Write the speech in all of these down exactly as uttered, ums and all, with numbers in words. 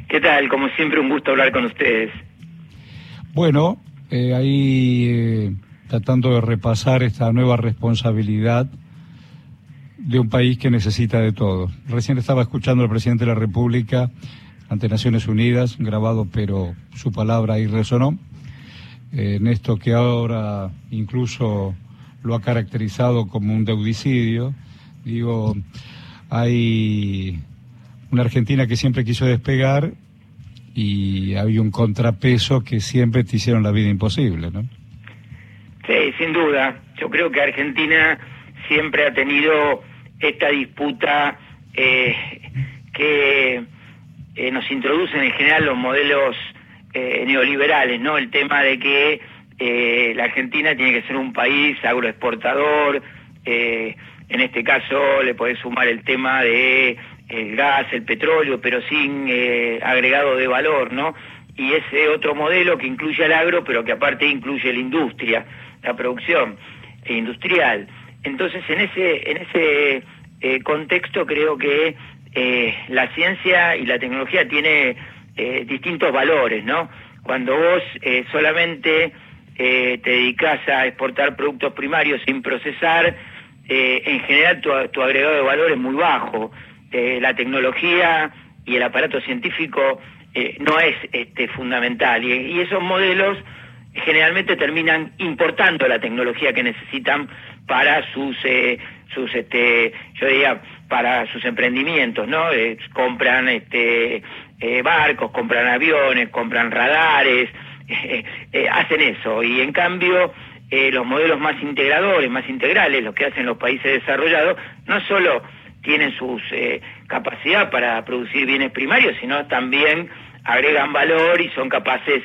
¿Qué tal? Como siempre, un gusto hablar con ustedes. Bueno, eh, ahí eh, tratando de repasar esta nueva responsabilidad de un país que necesita de todo. Recién estaba escuchando al presidente de la República ante Naciones Unidas, grabado, pero su palabra ahí resonó, eh, en esto que ahora incluso lo ha caracterizado como un deudicidio. Digo, hay una Argentina que siempre quiso despegar y hay un contrapeso que siempre te hicieron la vida imposible, ¿no? Sí, sin duda. Yo creo que Argentina siempre ha tenido esta disputa eh, que eh, nos introducen en general los modelos eh, neoliberales, ¿no? El tema de que eh, la Argentina tiene que ser un país agroexportador, eh, en este caso le podés sumar el tema de el gas, el petróleo, pero sin eh, agregado de valor, ¿no? Y ese otro modelo que incluye al agro, pero que aparte incluye la industria, la producción industrial. Entonces, en ese en ese eh, contexto creo que eh, la ciencia y la tecnología tiene eh, distintos valores, ¿no? Cuando vos eh, solamente eh, te dedicás a exportar productos primarios sin procesar, eh, en general tu, tu agregado de valor es muy bajo. Eh, la tecnología y el aparato científico eh, no es este fundamental, y, y esos modelos generalmente terminan importando la tecnología que necesitan para sus eh, sus este yo diría para sus emprendimientos, ¿no? Eh, compran este eh, barcos, compran aviones, compran radares, eh, eh, hacen eso, y en cambio eh, los modelos más integradores, más integrales, los que hacen los países desarrollados, no solo tienen sus eh, capacidad para producir bienes primarios, sino también agregan valor y son capaces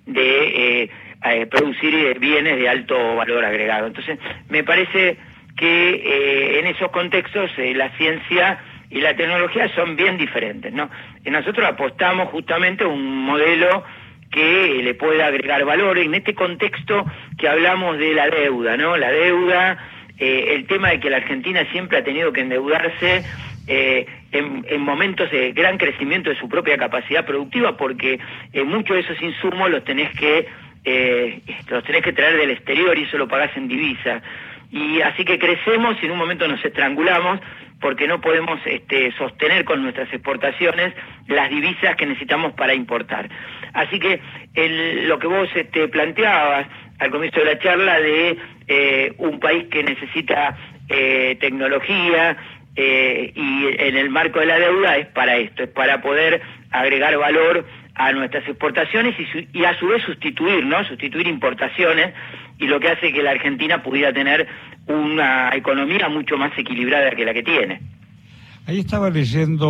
de eh, eh, producir bienes de alto valor agregado. Entonces, me parece que eh, en esos contextos eh, la ciencia y la tecnología son bien diferentes, ¿no? Y nosotros apostamos justamente a un modelo que le pueda agregar valor en este contexto que hablamos de la deuda, ¿no? La deuda, eh, el tema de que la Argentina siempre ha tenido que endeudarse eh, en, en momentos de gran crecimiento de su propia capacidad productiva, porque eh, muchos de esos insumos los tenés que eh, los tenés que traer del exterior y eso lo pagás en divisa. Y así que crecemos y en un momento nos estrangulamos porque no podemos este, sostener con nuestras exportaciones las divisas que necesitamos para importar. Así que el, lo que vos este, planteabas al comienzo de la charla de eh, un país que necesita eh, tecnología eh, y en el marco de la deuda es para esto, es para poder agregar valor a nuestras exportaciones y, su, y a su vez sustituir, ¿no? Sustituir importaciones, y lo que hace que la Argentina pudiera tener una economía mucho más equilibrada que la que tiene. Ahí estaba leyendo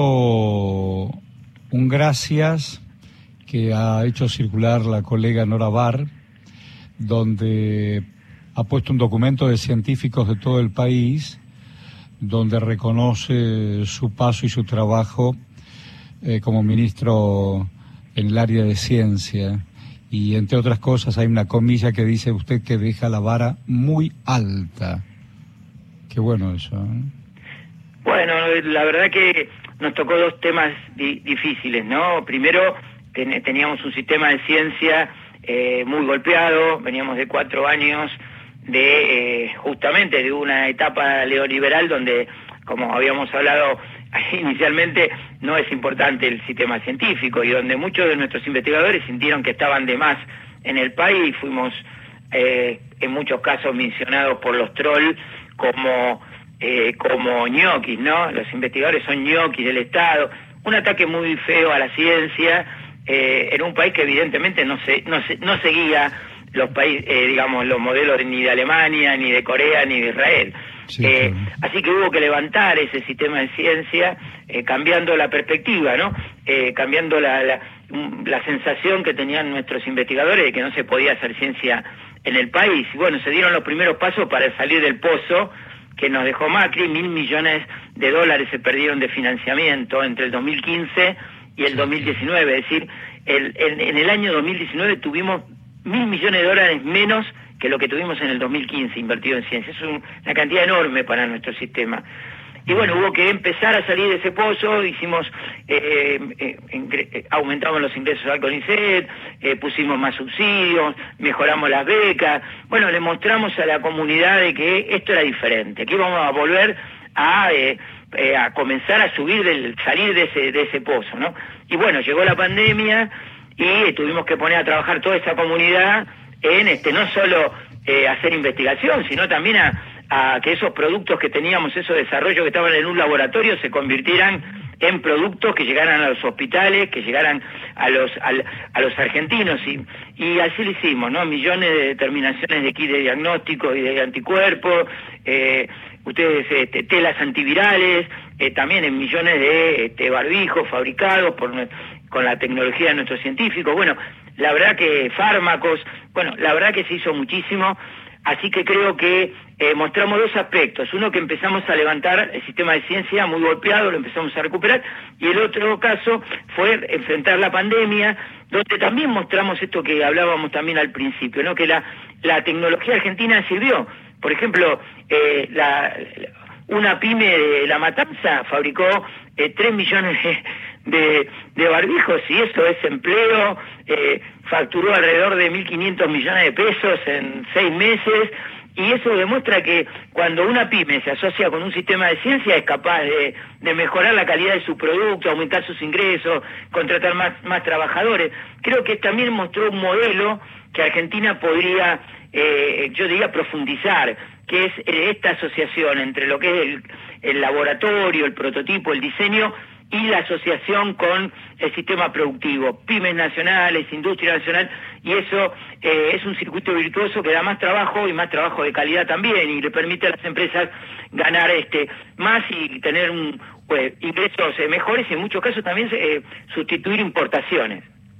un gracias que ha hecho circular la colega Nora Barr, donde ha puesto un documento de científicos de todo el país, donde reconoce su paso y su trabajo eh, como ministro en el área de ciencia. Y entre otras cosas hay una comilla que dice usted que deja la vara muy alta. Qué bueno eso, ¿eh? Bueno, la verdad que nos tocó dos temas di difíciles, ¿no? Primero, ten teníamos un sistema de ciencia eh, muy golpeado, veníamos de cuatro años de eh, justamente de una etapa neoliberal donde, como habíamos hablado inicialmente, no es importante el sistema científico y donde muchos de nuestros investigadores sintieron que estaban de más en el país. Fuimos eh, en muchos casos mencionados por los trolls como eh, como ñoquis, ¿no? Los investigadores son ñoquis del Estado. Un ataque muy feo a la ciencia eh, en un país que evidentemente no se no se, no seguía los países, eh, digamos, los modelos ni de Alemania, ni de Corea, ni de Israel. Sí, eh, claro. Así que hubo que levantar ese sistema de ciencia, eh, cambiando la perspectiva, ¿no? Eh, cambiando la, la, la sensación que tenían nuestros investigadores de que no se podía hacer ciencia en el país. Y bueno, se dieron los primeros pasos para salir del pozo que nos dejó Macri. Mil millones de dólares se perdieron de financiamiento entre el dos mil quince y el dos mil diecinueve. Es decir, el, el, en el año dos mil diecinueve tuvimos mil millones de dólares menos que lo que tuvimos en el dos mil quince invertido en ciencia. Es un, una cantidad enorme para nuestro sistema. y bueno, hubo que empezar a salir de ese pozo. Hicimos, eh, eh, eh, aumentamos los ingresos al CONICET, eh, pusimos más subsidios, mejoramos las becas. Bueno, le mostramos a la comunidad de que esto era diferente, que íbamos a volver a, eh, eh, a comenzar a subir, del, salir de ese, de ese pozo, ¿no? Y bueno, llegó la pandemia y eh, tuvimos que poner a trabajar toda esa comunidad en este, no solo eh, hacer investigación, sino también a, a que esos productos que teníamos, esos desarrollos que estaban en un laboratorio, se convirtieran en productos que llegaran a los hospitales, que llegaran a los a, a los argentinos, y, y así lo hicimos, ¿no? Millones de determinaciones de kit de diagnóstico y de anticuerpos, eh, ustedes este, telas antivirales, eh, también en millones de este, barbijos fabricados por con la tecnología de nuestros científicos. Bueno, la verdad que fármacos, bueno, la verdad que se hizo muchísimo. Así que creo que eh, mostramos dos aspectos. Uno, que empezamos a levantar el sistema de ciencia muy golpeado, lo empezamos a recuperar. Y el otro caso fue enfrentar la pandemia, donde también mostramos esto que hablábamos también al principio, ¿no? Que la, la tecnología argentina sirvió. Por ejemplo, eh, la, una pyme de La Matanza fabricó eh, tres millones de, de, de barbijos, y eso es empleo. Eh, facturó alrededor de mil quinientos millones de pesos en seis meses, y eso demuestra que cuando una pyme se asocia con un sistema de ciencia es capaz de, de mejorar la calidad de su producto, aumentar sus ingresos, contratar más, más trabajadores. Creo que también mostró un modelo que Argentina podría, eh, yo diría, profundizar, que es eh, esta asociación entre lo que es el, el laboratorio, el prototipo, el diseño, y la asociación con el sistema productivo, pymes nacionales, industria nacional, y eso eh, es un circuito virtuoso que da más trabajo y más trabajo de calidad también, y le permite a las empresas ganar este más y tener un, pues, ingresos eh, mejores, y en muchos casos también eh, sustituir importaciones.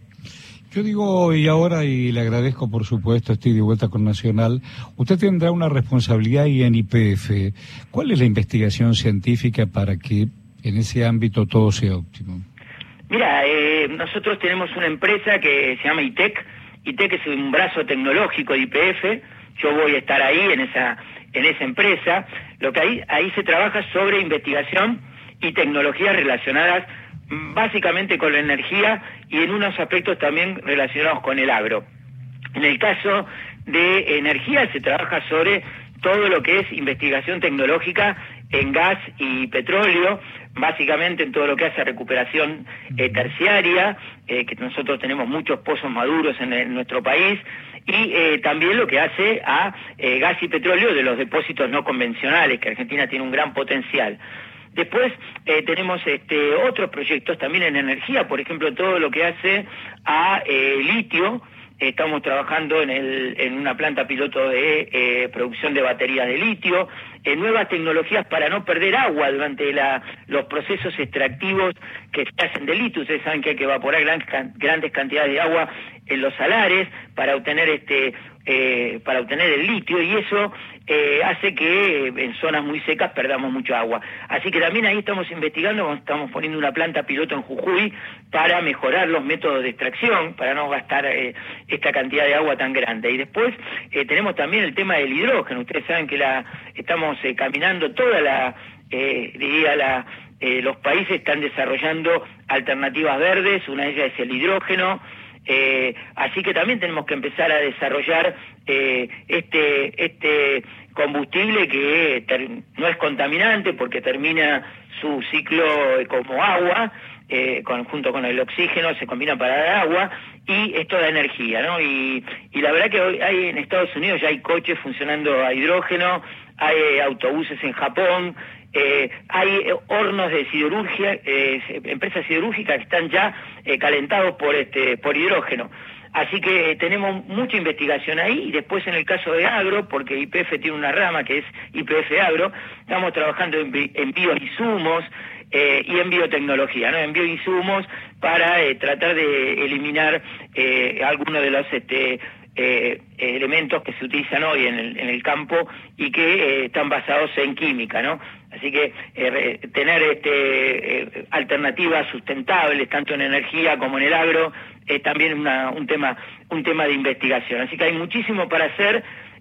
Yo digo, y ahora, y le agradezco por supuesto, estoy de vuelta con Nacional, usted tendrá una responsabilidad ahí en Y P F. ¿Cuál es la investigación científica para que en ese ámbito todo sea óptimo? Mira, eh, nosotros tenemos una empresa que se llama I T E C. I T E C es un brazo tecnológico de Y P F. Yo voy a estar ahí en esa en esa empresa. Lo que ahí ahí se trabaja sobre investigación y tecnologías relacionadas básicamente con la energía, y en unos aspectos también relacionados con el agro. En el caso de energía se trabaja sobre todo lo que es investigación tecnológica en gas y petróleo, básicamente en todo lo que hace a recuperación eh, terciaria, eh, que nosotros tenemos muchos pozos maduros en, en nuestro país, y eh, también lo que hace a eh, gas y petróleo de los depósitos no convencionales, que Argentina tiene un gran potencial. Después eh, tenemos este, otros proyectos también en energía, por ejemplo, todo lo que hace a eh, litio. Estamos trabajando en, el, en una planta piloto de eh, producción de baterías de litio, en nuevas tecnologías para no perder agua durante la, los procesos extractivos que se hacen de litio. Ustedes saben que hay que evaporar gran, can, grandes cantidades de agua en los salares para obtener este eh, para obtener el litio, y eso eh, hace que en zonas muy secas perdamos mucha agua. Así que también ahí estamos investigando, estamos poniendo una planta piloto en Jujuy para mejorar los métodos de extracción, para no gastar eh, esta cantidad de agua tan grande. Y después eh, tenemos también el tema del hidrógeno. Ustedes saben que la estamos eh, caminando toda la, eh, diría la, eh, los países están desarrollando alternativas verdes, una de ellas es el hidrógeno. Eh, así que también tenemos que empezar a desarrollar eh, este este combustible que ter, no es contaminante, porque termina su ciclo como agua, eh, con, junto con el oxígeno se combina para dar agua, y es toda energía, ¿no? Y, y la verdad que hoy hay en Estados Unidos ya hay coches funcionando a hidrógeno, hay autobuses en Japón, eh, hay hornos de siderurgia, eh, empresas siderúrgicas que están ya eh, calentados por este por hidrógeno. Así que eh, tenemos mucha investigación ahí. Y después en el caso de agro, porque Y P F tiene una rama que es Y P F Agro, estamos trabajando en, en bioinsumos eh, y en biotecnología, ¿no? En bioinsumos para eh, tratar de eliminar eh, algunos de los este Eh, elementos que se utilizan hoy en el, en el campo y que eh, están basados en química, ¿no? Así que eh, tener este eh, alternativas sustentables tanto en energía como en el agro es también una, un tema un tema de investigación. Así que hay muchísimo para hacer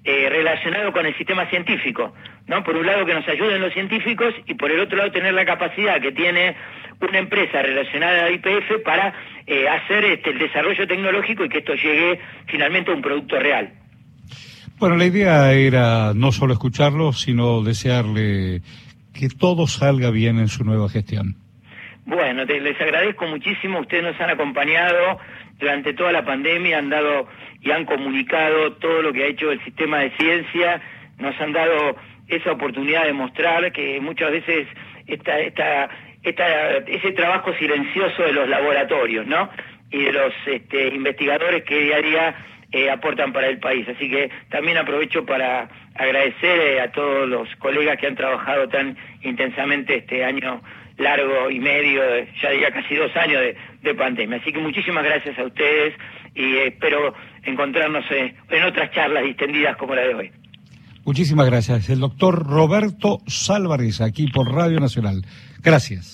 eh, relacionado con el sistema científico, ¿no? Por un lado que nos ayuden los científicos y por el otro lado tener la capacidad que tiene una empresa relacionada a I P F para eh, hacer este, el desarrollo tecnológico y que esto llegue finalmente a un producto real. Bueno, la idea era no solo escucharlo, sino desearle que todo salga bien en su nueva gestión. Bueno, te, les agradezco muchísimo, ustedes nos han acompañado durante toda la pandemia, han dado y han comunicado todo lo que ha hecho el sistema de ciencia, nos han dado esa oportunidad de mostrar que muchas veces esta, esta, esta, ese trabajo silencioso de los laboratorios, ¿no? Y de los este, investigadores que día a día eh, aportan para el país. Así que también aprovecho para agradecer eh, a todos los colegas que han trabajado tan intensamente este año largo y medio, ya diría casi dos años de, de pandemia. Así que muchísimas gracias a ustedes y eh, espero encontrarnos eh, en otras charlas distendidas como la de hoy. Muchísimas gracias. El doctor Roberto Salvarez, aquí por Radio Nacional. Gracias.